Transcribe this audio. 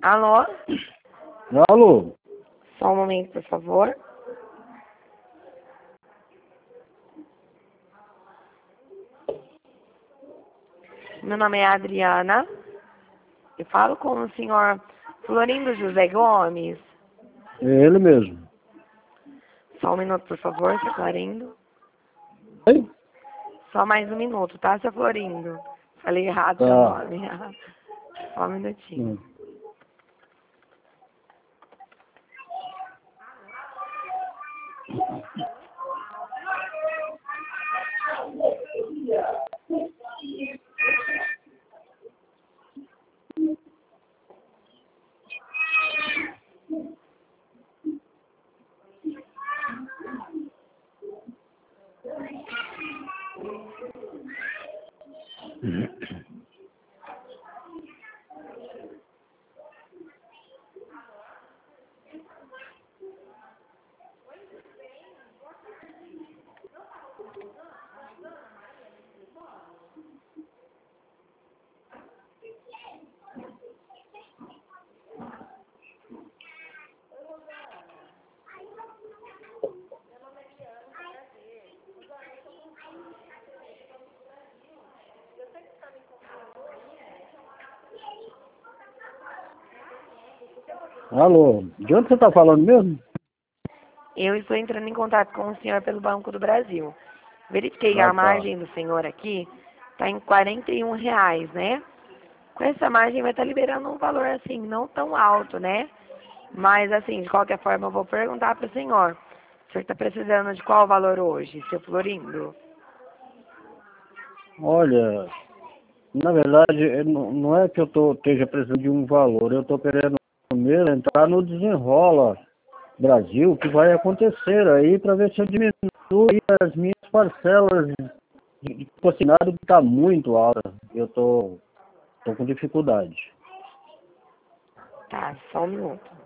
Alô? Alô? Só um momento, por favor. Meu nome é Adriana. Eu falo com o senhor Florindo José Gomes. É ele mesmo. Só um minuto, por favor, seu Florindo. Oi? Só mais um minuto, tá, seu Florindo? Falei errado seu Tá. nome. Só um minutinho. Alô? De onde você está falando mesmo? Eu estou entrando em contato com o senhor pelo Banco do Brasil. Verifiquei Ah, a tá. margem do senhor aqui, está em R$ 41, né? Com essa margem vai estar liberando um valor assim, não tão alto, né? Mas assim, de qualquer forma, eu vou perguntar para o senhor. O senhor está precisando de qual valor hoje, seu Florindo? Olha, na verdade, não é que eu esteja precisando de um valor, eu estou querendo mesmo entrar no Desenrola Brasil, o que vai acontecer aí, para ver se eu diminuo as minhas parcelas de consignado, que está muito alta. Eu tô com dificuldade. Tá, só um minuto.